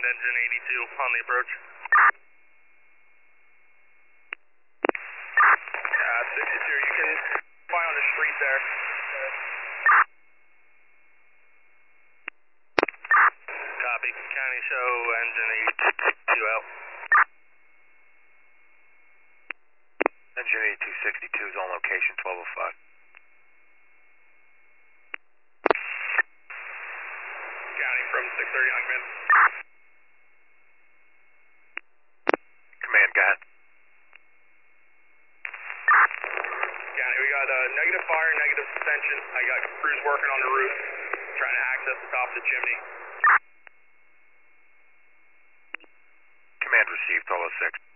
engine 82 on the approach. 62, you can fly on the street there. Copy. County show engine 82 out. Engine 8262 is on location 1205. County from 630 on command. Command, go ahead. County, we got negative fire, negative suspension. I got crews working on the roof, trying to access the top of the chimney. Command received, 1206.